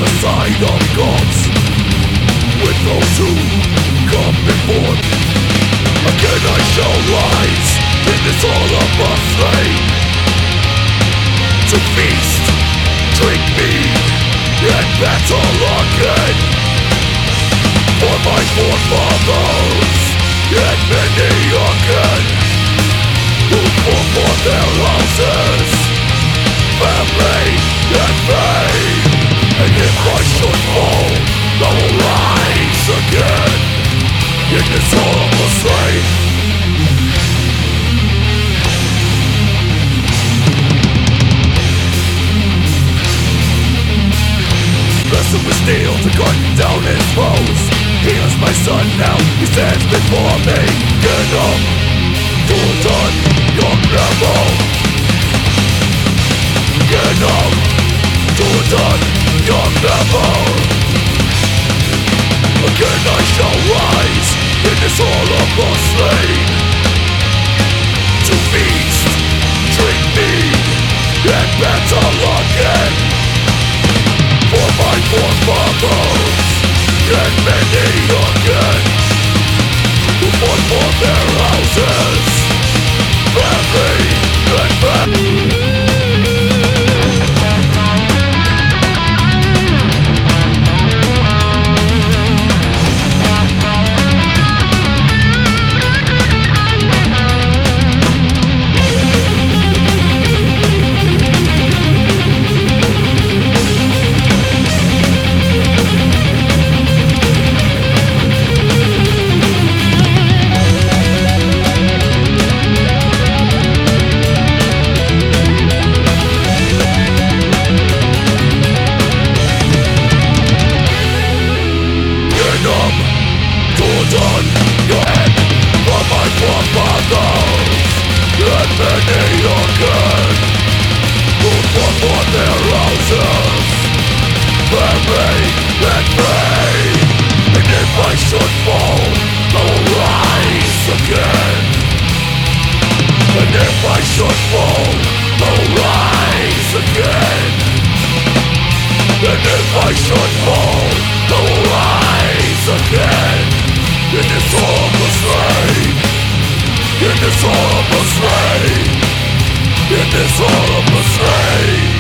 the side of gods, with those who come before. Again I shall rise in this hall of my flame, to feast, drink mead, and battle again, for my forefathers and many again, who fought for their houses, family, and fame. And if I should fall, I will rise again in this horrible slave. Wrestle with steel to cut down his foes. He is my son now, he stands before me. Get up, Gul'dan, young rebel. Get up, Gul'dan, young rebel. Again I shall rise in this hall of the slain, to feast, drink mead, and battle again, for my forefathers and many again, who fought for their houses, family, and family. Gul'dan, your head, for my forefathers and many again, who fought for their houses, family, and fame. And if I should fall, I will rise again. And if I should fall, I will rise again. And if I should fall, I will rise again. In this horrible slave, in this horrible slave, in this horrible slave.